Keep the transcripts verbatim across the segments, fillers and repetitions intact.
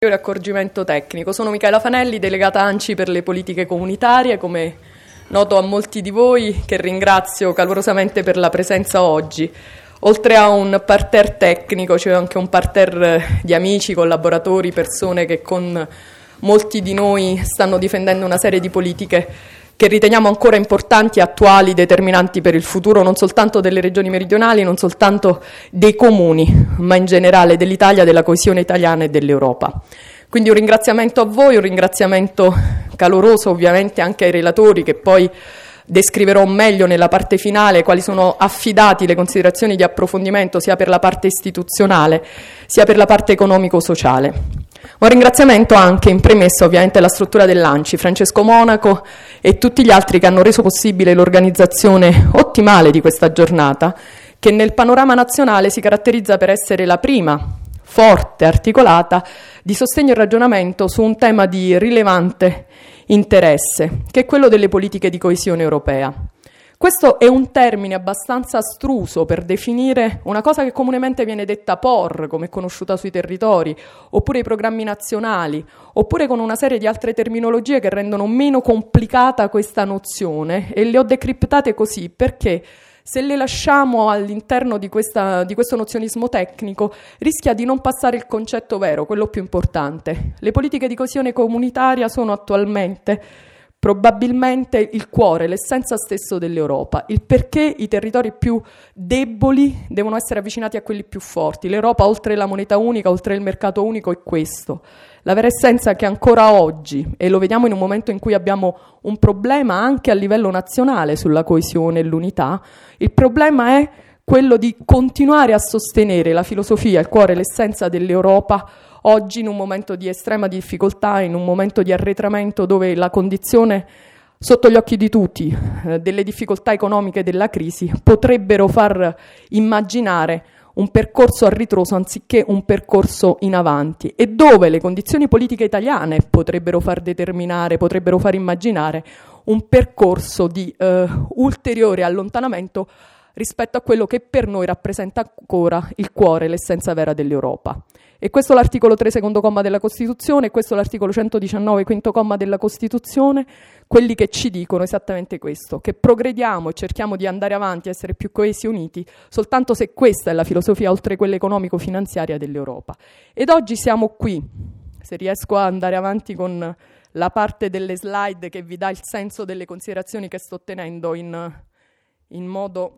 Accorgimento tecnico. Sono Michaela Fanelli, delegata ANCI per le politiche comunitarie, come noto a molti di voi, che ringrazio calorosamente per la presenza oggi. Oltre a un parterre tecnico, c'è anche un parterre di amici, collaboratori, persone che con molti di noi stanno difendendo una serie di politiche che riteniamo ancora importanti, attuali, determinanti per il futuro non soltanto delle regioni meridionali, non soltanto dei comuni, ma in generale dell'Italia, della coesione italiana e dell'Europa. Quindi un ringraziamento a voi, un ringraziamento caloroso ovviamente anche ai relatori, che poi descriverò meglio nella parte finale quali sono affidati le considerazioni di approfondimento sia per la parte istituzionale sia per la parte economico-sociale. Un ringraziamento anche in premessa ovviamente alla struttura dell'ANCI, Francesco Monaco e tutti gli altri che hanno reso possibile l'organizzazione ottimale di questa giornata, che nel panorama nazionale si caratterizza per essere la prima, forte, articolata, di sostegno e ragionamento su un tema di rilevante interesse, che è quello delle politiche di coesione europea. Questo è un termine abbastanza astruso per definire una cosa che comunemente viene detta P O R, come è conosciuta sui territori, oppure i programmi nazionali, oppure con una serie di altre terminologie che rendono meno complicata questa nozione, e le ho decriptate così perché se le lasciamo all'interno di, questa, di questo nozionismo tecnico rischia di non passare il concetto vero, quello più importante. Le politiche di coesione comunitaria sono attualmente probabilmente il cuore, l'essenza stesso dell'Europa, il perché i territori più deboli devono essere avvicinati a quelli più forti. L'Europa, oltre la moneta unica, oltre il mercato unico, è questo. La vera essenza che ancora oggi, e lo vediamo in un momento in cui abbiamo un problema anche a livello nazionale sulla coesione e l'unità, il problema è quello di continuare a sostenere la filosofia, il cuore, l'essenza dell'Europa oggi in un momento di estrema difficoltà, in un momento di arretramento dove la condizione sotto gli occhi di tutti eh, delle difficoltà economiche della crisi potrebbero far immaginare un percorso a ritroso anziché un percorso in avanti, e dove le condizioni politiche italiane potrebbero far determinare, potrebbero far immaginare un percorso di eh, ulteriore allontanamento rispetto a quello che per noi rappresenta ancora il cuore, l'essenza vera dell'Europa. E questo è l'articolo tre, secondo comma della Costituzione, e questo è l'articolo centodiciannove, quinto comma della Costituzione, quelli che ci dicono esattamente questo, che progrediamo e cerchiamo di andare avanti, essere più coesi e uniti, soltanto se questa è la filosofia, oltre quella economico-finanziaria, dell'Europa. Ed oggi siamo qui, se riesco a andare avanti con la parte delle slide che vi dà il senso delle considerazioni che sto tenendo in, in modo...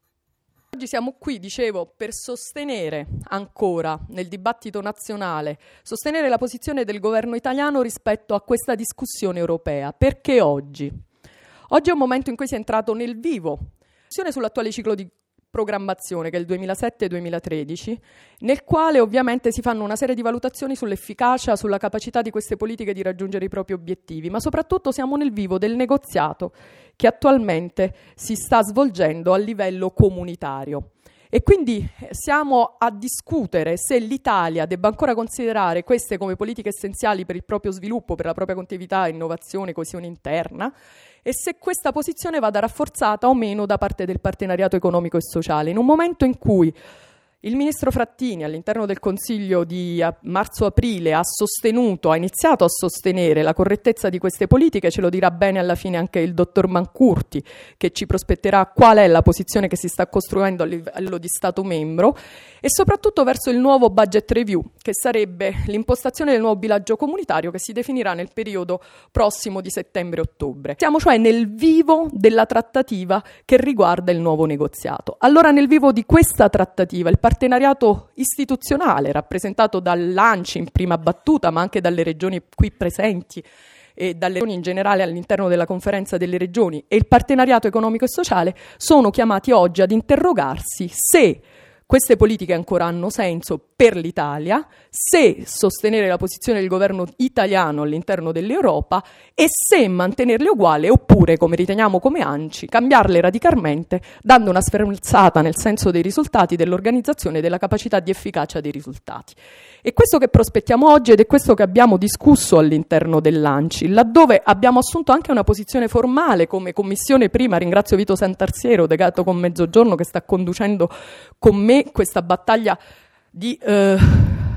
Oggi siamo qui, dicevo, per sostenere ancora nel dibattito nazionale, sostenere la posizione del governo italiano rispetto a questa discussione europea. Perché oggi? Oggi è un momento in cui si è entrato nel vivo, sull'attuale ciclo di programmazione, che è il duemilasette duemilatredici, nel quale ovviamente si fanno una serie di valutazioni sull'efficacia, sulla capacità di queste politiche di raggiungere i propri obiettivi, ma soprattutto siamo nel vivo del negoziato che attualmente si sta svolgendo a livello comunitario. E quindi siamo a discutere se l'Italia debba ancora considerare queste come politiche essenziali per il proprio sviluppo, per la propria continuità, innovazione, coesione interna, e se questa posizione vada rafforzata o meno da parte del partenariato economico e sociale, in un momento in cui il ministro Frattini all'interno del Consiglio di marzo-aprile ha sostenuto, ha iniziato a sostenere la correttezza di queste politiche, ce lo dirà bene alla fine anche il dottor Mancurti, che ci prospetterà qual è la posizione che si sta costruendo a livello di Stato membro, e soprattutto verso il nuovo budget review, che sarebbe l'impostazione del nuovo bilancio comunitario che si definirà nel periodo prossimo di settembre-ottobre. Siamo cioè nel vivo della trattativa che riguarda il nuovo negoziato. Allora, nel vivo di questa trattativa, il partenariato istituzionale rappresentato dall'ANCI in prima battuta, ma anche dalle regioni qui presenti e dalle regioni in generale all'interno della conferenza delle regioni, e il partenariato economico e sociale sono chiamati oggi ad interrogarsi se queste politiche ancora hanno senso per l'Italia, se sostenere la posizione del governo italiano all'interno dell'Europa e se mantenerle uguali, oppure, come riteniamo come ANCI, cambiarle radicalmente, dando una sferzata nel senso dei risultati, dell'organizzazione e della capacità di efficacia dei risultati. È questo che prospettiamo oggi ed è questo che abbiamo discusso all'interno dell'ANCI, laddove abbiamo assunto anche una posizione formale come commissione prima. Ringrazio Vito Santarsiero, delegato con Mezzogiorno, che sta conducendo con me questa battaglia di eh,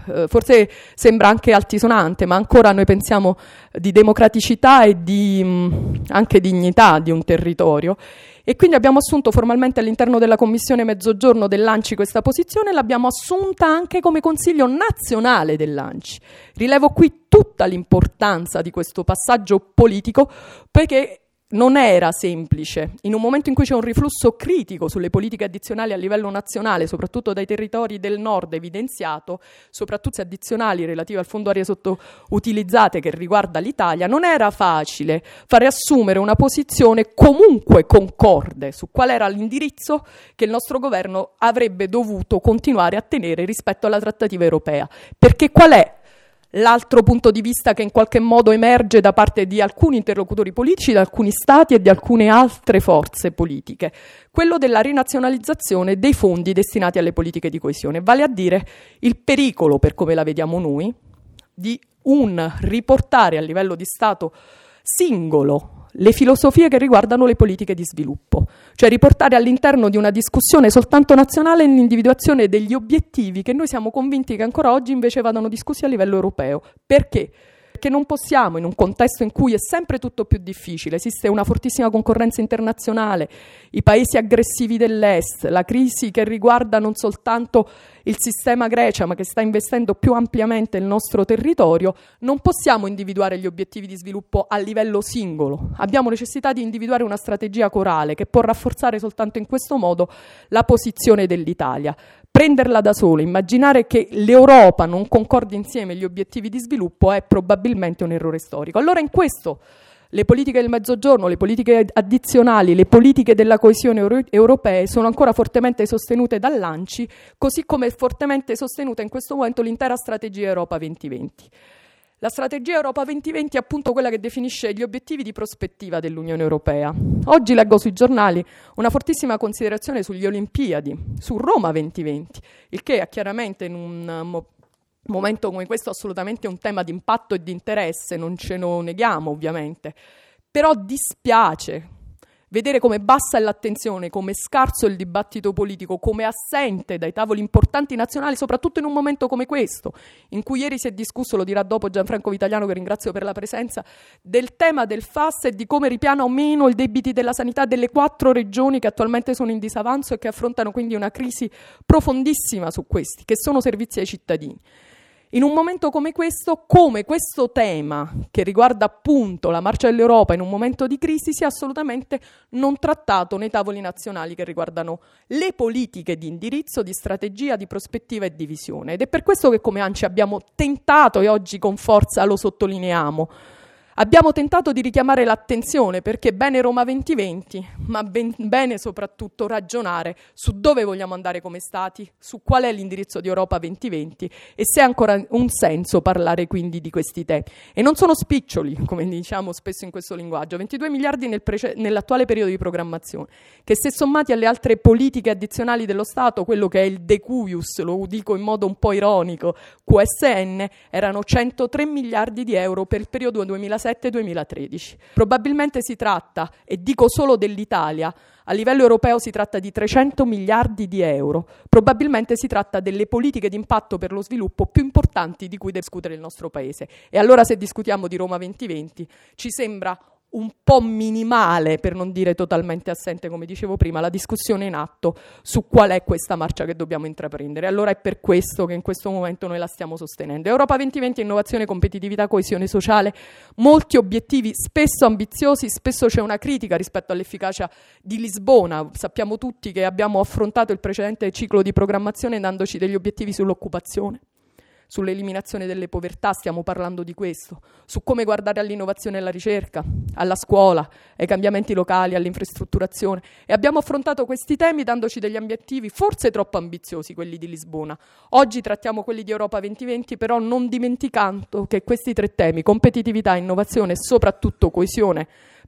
eh, forse sembra anche altisonante, ma ancora noi pensiamo di democraticità e di mh, anche dignità di un territorio. E quindi abbiamo assunto formalmente all'interno della Commissione Mezzogiorno dell'A N C I questa posizione e l'abbiamo assunta anche come Consiglio nazionale dell'A N C I. Rilevo qui tutta l'importanza di questo passaggio politico, perché non era semplice, in un momento in cui c'è un riflusso critico sulle politiche addizionali a livello nazionale, soprattutto dai territori del nord evidenziato, soprattutto addizionali relative al fondo aree sottoutilizzate che riguarda l'Italia, non era facile fare assumere una posizione comunque concorde su qual era l'indirizzo che il nostro governo avrebbe dovuto continuare a tenere rispetto alla trattativa europea. Perché qual è l'altro punto di vista che in qualche modo emerge da parte di alcuni interlocutori politici, da alcuni stati e di alcune altre forze politiche? Quello della rinazionalizzazione dei fondi destinati alle politiche di coesione, vale a dire il pericolo, per come la vediamo noi, di un riportare a livello di Stato singolo le filosofie che riguardano le politiche di sviluppo, cioè riportare all'interno di una discussione soltanto nazionale l'individuazione degli obiettivi che noi siamo convinti che ancora oggi invece vadano discussi a livello europeo. Perché? Perché non possiamo, in un contesto in cui è sempre tutto più difficile, esiste una fortissima concorrenza internazionale, i paesi aggressivi dell'Est, la crisi che riguarda non soltanto il sistema Grecia, ma che sta investendo più ampiamente il nostro territorio, non possiamo individuare gli obiettivi di sviluppo a livello singolo. Abbiamo necessità di individuare una strategia corale che può rafforzare soltanto in questo modo la posizione dell'Italia. Prenderla da sola, immaginare che l'Europa non concordi insieme gli obiettivi di sviluppo è probabilmente un errore storico. Allora in questo le politiche del Mezzogiorno, le politiche addizionali, le politiche della coesione euro- europee sono ancora fortemente sostenute dall'A N C I, così come è fortemente sostenuta in questo momento l'intera strategia Europa duemilaventi. La strategia Europa duemilaventi è appunto quella che definisce gli obiettivi di prospettiva dell'Unione Europea. Oggi leggo sui giornali una fortissima considerazione sugli Olimpiadi, su Roma duemilaventi, il che è chiaramente in un mo- momento come questo assolutamente un tema di impatto e di interesse, non ce lo neghiamo ovviamente, però dispiace vedere come bassa è l'attenzione, come scarso è il dibattito politico, come assente dai tavoli importanti nazionali, soprattutto in un momento come questo, in cui ieri si è discusso, lo dirà dopo Gianfranco Vitaliano che ringrazio per la presenza, del tema del F A S e di come ripiana o meno i debiti della sanità delle quattro regioni che attualmente sono in disavanzo e che affrontano quindi una crisi profondissima su questi, che sono servizi ai cittadini. In un momento come questo, come questo tema che riguarda appunto la marcia dell'Europa in un momento di crisi sia assolutamente non trattato nei tavoli nazionali che riguardano le politiche di indirizzo, di strategia, di prospettiva e di visione. Ed è per questo che come A N C I abbiamo tentato, e oggi con forza lo sottolineiamo, abbiamo tentato di richiamare l'attenzione perché bene Roma duemilaventi, ma ben, bene soprattutto ragionare su dove vogliamo andare come Stati, su qual è l'indirizzo di Europa duemilaventi e se ha ancora un senso parlare quindi di questi temi. E non sono spiccioli, come diciamo spesso in questo linguaggio, ventidue miliardi nel prece- nell'attuale periodo di programmazione, che se sommati alle altre politiche addizionali dello Stato, quello che è il decuius, lo dico in modo un po' ironico, Q S N, erano centotré miliardi di euro per il periodo duemilasette duemilatredici. Probabilmente si tratta, e dico solo dell'Italia, a livello europeo si tratta di trecento miliardi di euro. Probabilmente si tratta delle politiche di impatto per lo sviluppo più importanti di cui deve discutere il nostro Paese. E allora se discutiamo di Roma duemilaventi ci sembra un po' minimale, per non dire totalmente assente, come dicevo prima, la discussione in atto su qual è questa marcia che dobbiamo intraprendere. Allora è per questo che in questo momento noi la stiamo sostenendo. Europa duemilaventi, innovazione, competitività, coesione sociale, molti obiettivi spesso ambiziosi, spesso c'è una critica rispetto all'efficacia di Lisbona. Sappiamo tutti che abbiamo affrontato il precedente ciclo di programmazione dandoci degli obiettivi sull'occupazione, sull'eliminazione delle povertà, stiamo parlando di questo, su come guardare all'innovazione e alla ricerca, alla scuola, ai cambiamenti locali, all'infrastrutturazione. E abbiamo affrontato questi temi dandoci degli obiettivi forse troppo ambiziosi, quelli di Lisbona. Oggi trattiamo quelli di Europa duemilaventi, però non dimenticando che questi tre temi, competitività, innovazione e soprattutto coesione,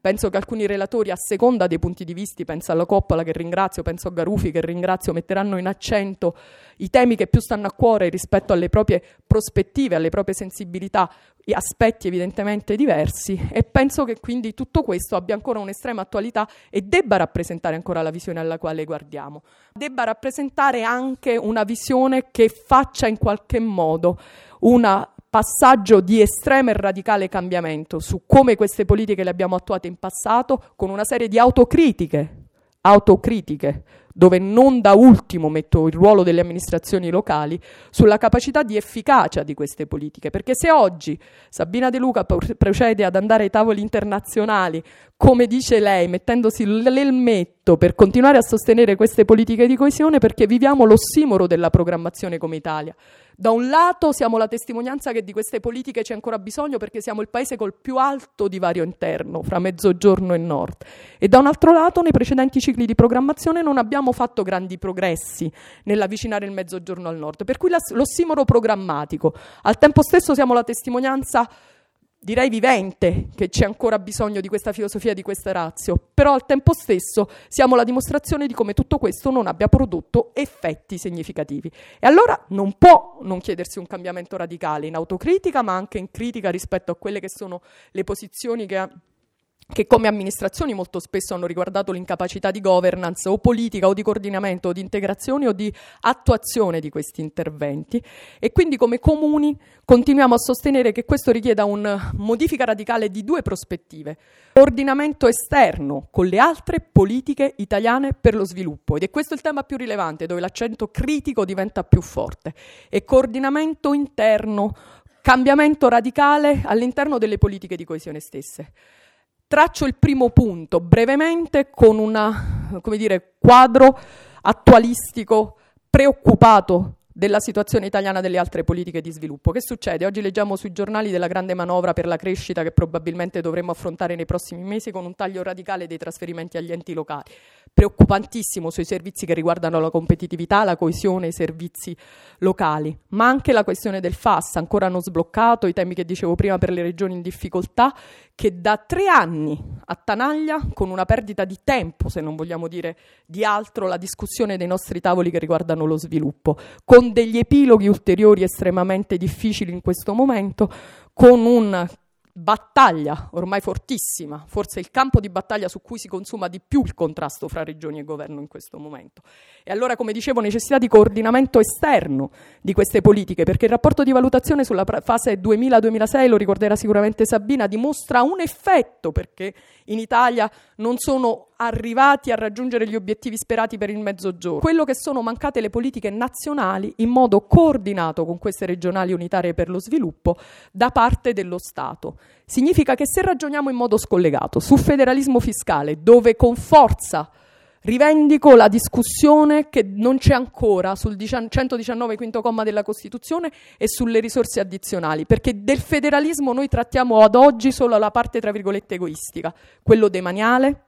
Penso che alcuni relatori, a seconda dei punti di vista, penso alla Coppola che ringrazio, penso a Garufi che ringrazio, metteranno in accento i temi che più stanno a cuore rispetto alle proprie prospettive, alle proprie sensibilità, aspetti evidentemente diversi, e penso che quindi tutto questo abbia ancora un'estrema attualità e debba rappresentare ancora la visione alla quale guardiamo, debba rappresentare anche una visione che faccia in qualche modo un passaggio di estremo e radicale cambiamento su come queste politiche le abbiamo attuate in passato, con una serie di autocritiche, autocritiche, dove non da ultimo metto il ruolo delle amministrazioni locali, sulla capacità di efficacia di queste politiche. Perché se oggi Sabina De Luca procede ad andare ai tavoli internazionali, come dice lei, mettendosi l'elmetto per continuare a sostenere queste politiche di coesione, perché viviamo l'ossimoro della programmazione come Italia. Da un lato siamo la testimonianza che di queste politiche c'è ancora bisogno, perché siamo il paese col più alto divario interno fra mezzogiorno e nord, e da un altro lato nei precedenti cicli di programmazione non abbiamo fatto grandi progressi nell'avvicinare il mezzogiorno al nord, per cui l'ossimoro programmatico. Al tempo stesso siamo la testimonianza, direi vivente, che c'è ancora bisogno di questa filosofia, di questa ratio, però al tempo stesso siamo la dimostrazione di come tutto questo non abbia prodotto effetti significativi. E allora non può non chiedersi un cambiamento radicale in autocritica, ma anche in critica rispetto a quelle che sono le posizioni che che come amministrazioni molto spesso hanno riguardato l'incapacità di governance o politica o di coordinamento o di integrazione o di attuazione di questi interventi, e quindi come comuni continuiamo a sostenere che questo richieda una modifica radicale di due prospettive: coordinamento esterno con le altre politiche italiane per lo sviluppo, ed è questo il tema più rilevante, dove l'accento critico diventa più forte, e coordinamento interno, cambiamento radicale all'interno delle politiche di coesione stesse. Traccio il primo punto brevemente con un come dire, quadro attualistico preoccupato della situazione italiana delle altre politiche di sviluppo. Che succede? Oggi leggiamo sui giornali della grande manovra per la crescita che probabilmente dovremo affrontare nei prossimi mesi, con un taglio radicale dei trasferimenti agli enti locali, preoccupantissimo sui servizi che riguardano la competitività, la coesione e i servizi locali, ma anche la questione del F A S ancora non sbloccato, i temi che dicevo prima per le regioni in difficoltà, che da tre anni attanaglia con una perdita di tempo, se non vogliamo dire di altro, la discussione dei nostri tavoli che riguardano lo sviluppo, con degli epiloghi ulteriori estremamente difficili in questo momento, con una battaglia ormai fortissima, forse il campo di battaglia su cui si consuma di più il contrasto fra regioni e governo in questo momento. E allora, come dicevo, necessità di coordinamento esterno di queste politiche, perché il rapporto di valutazione sulla fase duemila duemilasei, lo ricorderà sicuramente Sabina, dimostra un effetto, perché in Italia non sono arrivati a raggiungere gli obiettivi sperati per il mezzogiorno, quello che sono mancate le politiche nazionali in modo coordinato con queste regionali unitarie per lo sviluppo da parte dello Stato. Significa che se ragioniamo in modo scollegato sul federalismo fiscale, dove con forza rivendico la discussione che non c'è ancora sul centodiciannove quinto comma della Costituzione e sulle risorse addizionali, perché del federalismo noi trattiamo ad oggi solo la parte tra virgolette egoistica, quello demaniale.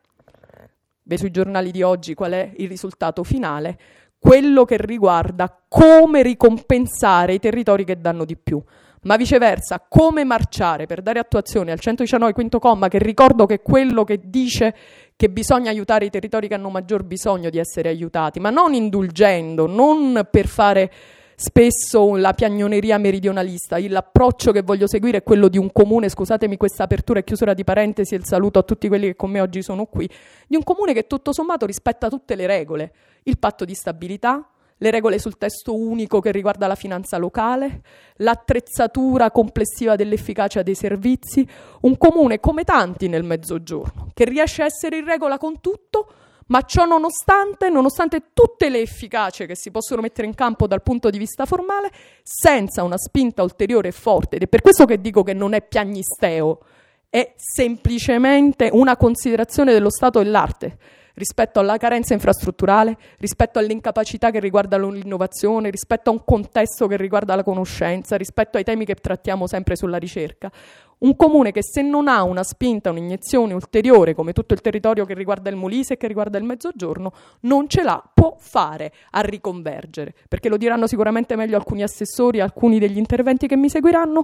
Beh, sui giornali di oggi qual è il risultato finale? Quello che riguarda come ricompensare i territori che danno di più, ma viceversa come marciare per dare attuazione al centodiciannove quinto comma, che ricordo che è quello che dice che bisogna aiutare i territori che hanno maggior bisogno di essere aiutati, ma non indulgendo, non per fare spesso la piagnoneria meridionalista. L'approccio che voglio seguire è quello di un comune, scusatemi questa apertura e chiusura di parentesi e il saluto a tutti quelli che con me oggi sono qui, di un comune che tutto sommato rispetta tutte le regole, il patto di stabilità, le regole sul testo unico che riguarda la finanza locale, l'attrezzatura complessiva dell'efficacia dei servizi, un comune come tanti nel Mezzogiorno, che riesce a essere in regola con tutto, ma ciò nonostante, nonostante tutte le efficacie che si possono mettere in campo dal punto di vista formale, senza una spinta ulteriore e forte, ed è per questo che dico che non è piagnisteo, è semplicemente una considerazione dello Stato e l'arte, rispetto alla carenza infrastrutturale, rispetto all'incapacità che riguarda l'innovazione, rispetto a un contesto che riguarda la conoscenza, rispetto ai temi che trattiamo sempre sulla ricerca. Un comune che se non ha una spinta, un'iniezione ulteriore, come tutto il territorio che riguarda il Molise e che riguarda il Mezzogiorno, non ce la può fare a riconvergere, perché lo diranno sicuramente meglio alcuni assessori, alcuni degli interventi che mi seguiranno.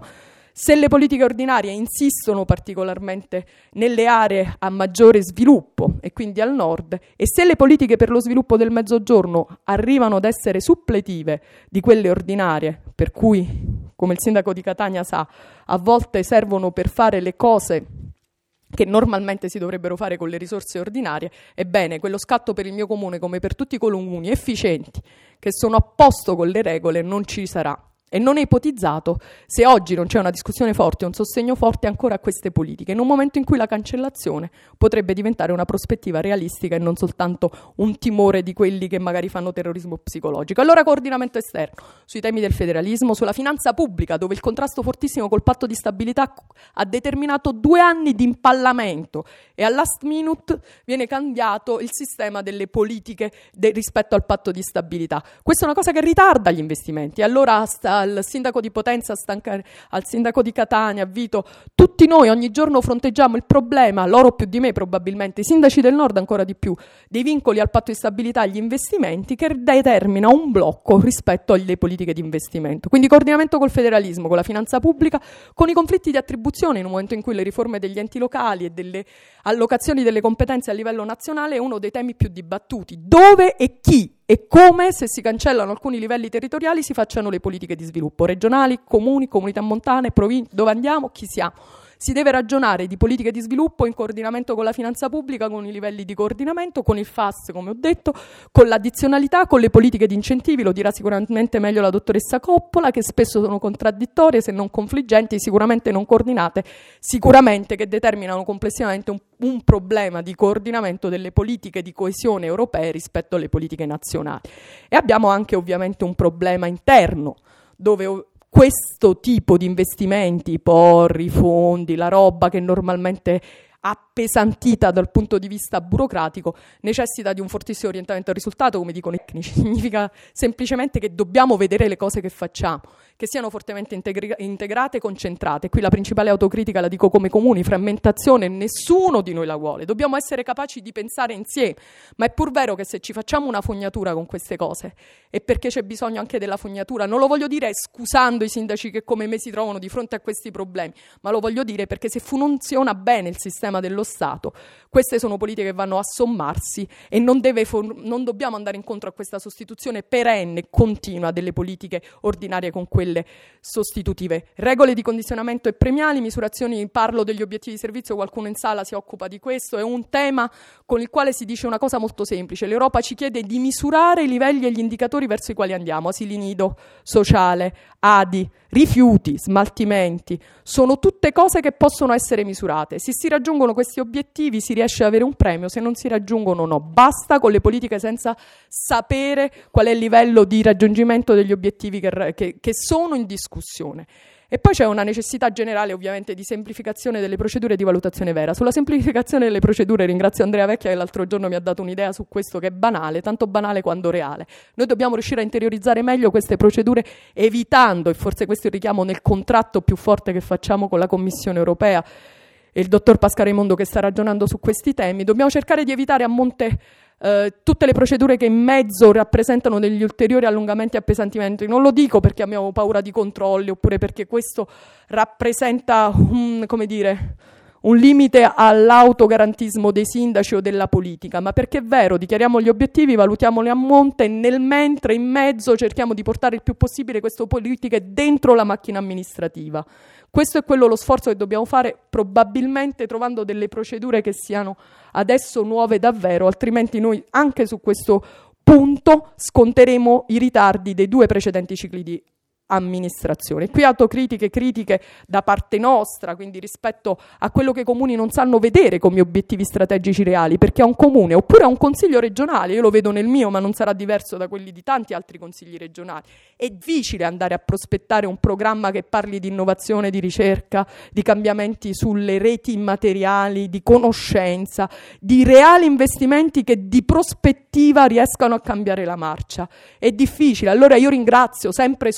Se le politiche ordinarie insistono particolarmente nelle aree a maggiore sviluppo e quindi al nord, e se le politiche per lo sviluppo del Mezzogiorno arrivano ad essere suppletive di quelle ordinarie, per cui, come il sindaco di Catania sa, a volte servono per fare le cose che normalmente si dovrebbero fare con le risorse ordinarie, ebbene, quello scatto per il mio comune, come per tutti i comuni efficienti che sono a posto con le regole, non ci sarà. E non è ipotizzato se oggi non c'è una discussione forte, un sostegno forte ancora a queste politiche, in un momento in cui la cancellazione potrebbe diventare una prospettiva realistica e non soltanto un timore di quelli che magari fanno terrorismo psicologico. Allora coordinamento esterno sui temi del federalismo, sulla finanza pubblica, dove il contrasto fortissimo col patto di stabilità ha determinato due anni di impallamento e al last minute viene cambiato il sistema delle politiche de- rispetto al patto di stabilità. Questa è una cosa che ritarda gli investimenti. Allora sta al sindaco di Potenza, stanca, al sindaco di Catania, a Vito, tutti noi ogni giorno fronteggiamo il problema, loro più di me probabilmente, i sindaci del nord ancora di più, dei vincoli al patto di stabilità agli investimenti che determina un blocco rispetto alle politiche di investimento. Quindi coordinamento col federalismo, con la finanza pubblica, con i conflitti di attribuzione in un momento in cui le riforme degli enti locali e delle allocazioni delle competenze a livello nazionale è uno dei temi più dibattuti. Dove e chi e come, se si cancellano alcuni livelli territoriali, si facciano le politiche di sviluppo regionali, comuni, comunità montane, province, dove andiamo, chi siamo. Si deve ragionare di politiche di sviluppo in coordinamento con la finanza pubblica, con i livelli di coordinamento, con il F A S, come ho detto, con l'addizionalità, con le politiche di incentivi, lo dirà sicuramente meglio la dottoressa Coppola, che spesso sono contraddittorie, se non confliggenti, sicuramente non coordinate, sicuramente che determinano complessivamente un, un problema di coordinamento delle politiche di coesione europee rispetto alle politiche nazionali. E abbiamo anche ovviamente un problema interno, dove questo tipo di investimenti, i porri, i fondi, la roba che normalmente appesantita dal punto di vista burocratico, necessita di un fortissimo orientamento al risultato, come dicono i tecnici. Significa semplicemente che dobbiamo vedere le cose che facciamo, che siano fortemente integra- integrate e concentrate. Qui la principale autocritica la dico come comuni, frammentazione, nessuno di noi la vuole. Dobbiamo essere capaci di pensare insieme, ma è pur vero che se ci facciamo una fognatura con queste cose, è perché c'è bisogno anche della fognatura. Non lo voglio dire scusando i sindaci che come me si trovano di fronte a questi problemi, ma lo voglio dire perché se funziona bene il sistema dello Stato, queste sono politiche che vanno a sommarsi e non, deve for- non dobbiamo andare incontro a questa sostituzione perenne, continua delle politiche ordinarie con quelle sostitutive. Regole di condizionamento e premiali, misurazioni, parlo degli obiettivi di servizio, qualcuno in sala si occupa di questo, è un tema con il quale si dice una cosa molto semplice: l'Europa ci chiede di misurare i livelli e gli indicatori verso i quali andiamo, asili nido, sociale, A D I, rifiuti, smaltimenti, sono tutte cose che possono essere misurate. Se si raggiungono questi obiettivi si riesce ad avere un premio, se non si raggiungono no. Basta con le politiche senza sapere qual è il livello di raggiungimento degli obiettivi che, che, che sono in discussione. E poi c'è una necessità generale ovviamente di semplificazione delle procedure di valutazione vera. Sulla semplificazione delle procedure ringrazio Andrea Vecchia che l'altro giorno mi ha dato un'idea su questo che è banale, tanto banale quanto reale. Noi dobbiamo riuscire a interiorizzare meglio queste procedure evitando, e forse questo è il richiamo nel contratto più forte che facciamo con la Commissione Europea e il dottor Pascaraimondo che sta ragionando su questi temi, dobbiamo cercare di evitare a monte Uh, tutte le procedure che in mezzo rappresentano degli ulteriori allungamenti e appesantimenti. Non lo dico perché abbiamo paura di controlli oppure perché questo rappresenta un, come dire, un limite all'autogarantismo dei sindaci o della politica, ma perché è vero, dichiariamo gli obiettivi, valutiamoli a monte e nel mentre in mezzo cerchiamo di portare il più possibile queste politiche dentro la macchina amministrativa. Questo è quello lo sforzo che dobbiamo fare, probabilmente trovando delle procedure che siano adesso nuove davvero, altrimenti noi anche su questo punto sconteremo i ritardi dei due precedenti cicli di amministrazione. Qui autocritiche, critiche da parte nostra, quindi rispetto a quello che i comuni non sanno vedere come obiettivi strategici reali, perché a un comune oppure a un consiglio regionale, io lo vedo nel mio ma non sarà diverso da quelli di tanti altri consigli regionali, è difficile andare a prospettare un programma che parli di innovazione, di ricerca, di cambiamenti sulle reti immateriali, di conoscenza, di reali investimenti che di prospettiva riescano a cambiare la marcia. È difficile, allora io ringrazio sempre su questo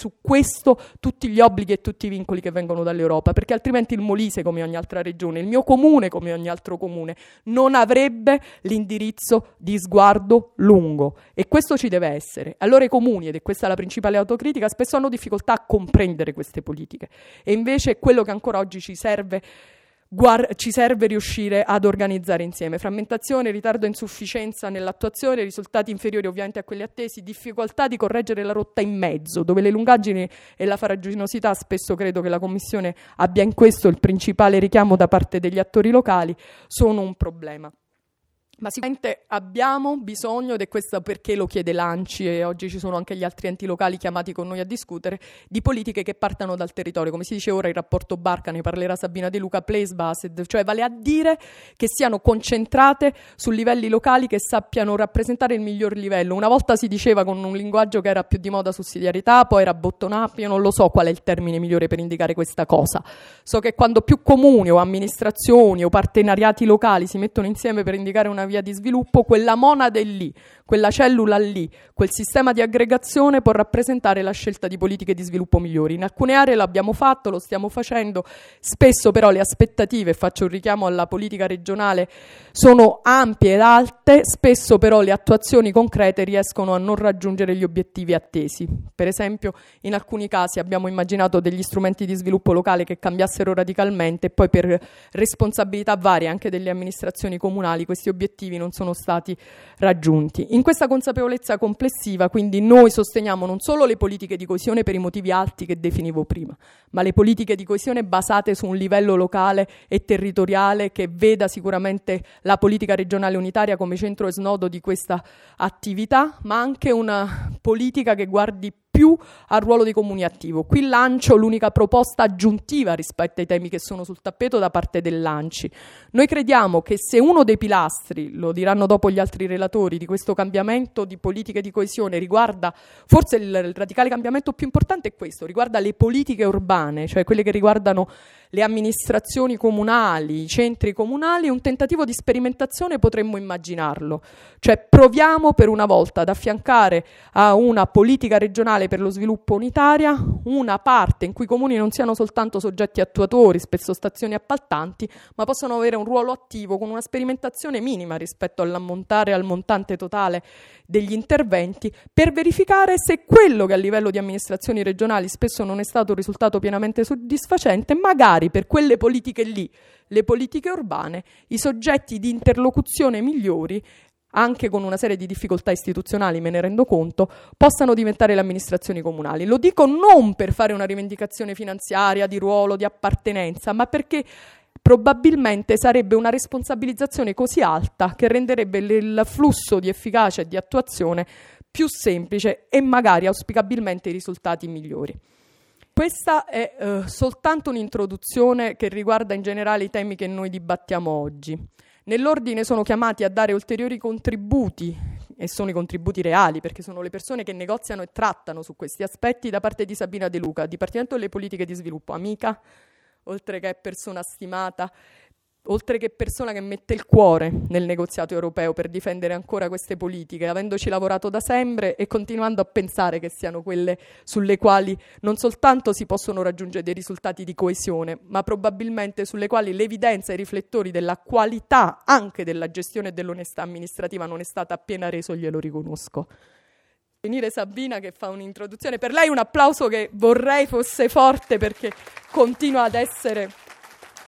questo tutti gli obblighi e tutti i vincoli che vengono dall'Europa, perché altrimenti il Molise, come ogni altra regione, il mio comune, come ogni altro comune, non avrebbe l'indirizzo di sguardo lungo, e questo ci deve essere. Allora i comuni, ed è questa la principale autocritica, spesso hanno difficoltà a comprendere queste politiche, e invece quello che ancora oggi ci serve Guar- ci serve riuscire ad organizzare insieme. Frammentazione, ritardo e insufficienza nell'attuazione, risultati inferiori ovviamente a quelli attesi, difficoltà di correggere la rotta in mezzo, dove le lungaggini e la farraginosità, spesso credo che la Commissione abbia in questo il principale richiamo da parte degli attori locali, sono un problema. Ma sicuramente abbiamo bisogno, ed è questo perché lo chiede l'ANCI e oggi ci sono anche gli altri enti locali chiamati con noi a discutere, di politiche che partano dal territorio. Come si dice ora, il rapporto Barca, ne parlerà Sabina De Luca, place-based, cioè vale a dire che siano concentrate su livelli locali che sappiano rappresentare il miglior livello. Una volta si diceva con un linguaggio che era più di moda sussidiarietà, poi era bottom up, io non lo so qual è il termine migliore per indicare questa cosa. So che quando più comuni o amministrazioni o partenariati locali si mettono insieme per indicare una via di sviluppo, quella monade è lì, quella cellula lì, quel sistema di aggregazione può rappresentare la scelta di politiche di sviluppo migliori. In alcune aree l'abbiamo fatto, lo stiamo facendo, spesso però le aspettative, faccio un richiamo alla politica regionale, sono ampie ed alte, spesso però le attuazioni concrete riescono a non raggiungere gli obiettivi attesi. Per esempio, in alcuni casi abbiamo immaginato degli strumenti di sviluppo locale che cambiassero radicalmente e poi per responsabilità varie anche delle amministrazioni comunali questi obiettivi non sono stati raggiunti. In questa consapevolezza complessiva, quindi, noi sosteniamo non solo le politiche di coesione per i motivi alti che definivo prima, ma le politiche di coesione basate su un livello locale e territoriale che veda sicuramente la politica regionale unitaria come centro e snodo di questa attività, ma anche una politica che guardi più al ruolo dei comuni attivo. Qui lancio l'unica proposta aggiuntiva rispetto ai temi che sono sul tappeto da parte dell'ANCI. Noi crediamo che se uno dei pilastri, lo diranno dopo gli altri relatori, di questo cambiamento di politiche di coesione riguarda, forse il, il radicale cambiamento più importante è questo, riguarda le politiche urbane, cioè quelle che riguardano le amministrazioni comunali, i centri comunali, un tentativo di sperimentazione potremmo immaginarlo. Cioè proviamo per una volta ad affiancare a una politica regionale per lo sviluppo unitaria una parte in cui i comuni non siano soltanto soggetti attuatori, spesso stazioni appaltanti, ma possono avere un ruolo attivo con una sperimentazione minima rispetto all'ammontare e al montante totale degli interventi, per verificare se quello che a livello di amministrazioni regionali spesso non è stato un risultato pienamente soddisfacente, magari per quelle politiche lì, le politiche urbane, i soggetti di interlocuzione migliori, anche con una serie di difficoltà istituzionali, me ne rendo conto, possano diventare le amministrazioni comunali. Lo dico non per fare una rivendicazione finanziaria, di ruolo, di appartenenza, ma perché probabilmente sarebbe una responsabilizzazione così alta che renderebbe il flusso di efficacia e di attuazione più semplice e magari auspicabilmente i risultati migliori. Questa è uh, soltanto un'introduzione che riguarda in generale i temi che noi dibattiamo oggi. Nell'ordine sono chiamati a dare ulteriori contributi, e sono i contributi reali, perché sono le persone che negoziano e trattano su questi aspetti, da parte di Sabina De Luca, Dipartimento delle Politiche di Sviluppo, amica, oltre che persona stimata, oltre che persona che mette il cuore nel negoziato europeo per difendere ancora queste politiche, avendoci lavorato da sempre e continuando a pensare che siano quelle sulle quali non soltanto si possono raggiungere dei risultati di coesione, ma probabilmente sulle quali l'evidenza e i riflettori della qualità anche della gestione e dell'onestà amministrativa non è stata appena reso, glielo riconosco. Venire Sabina che fa un'introduzione, per lei un applauso che vorrei fosse forte perché continua ad essere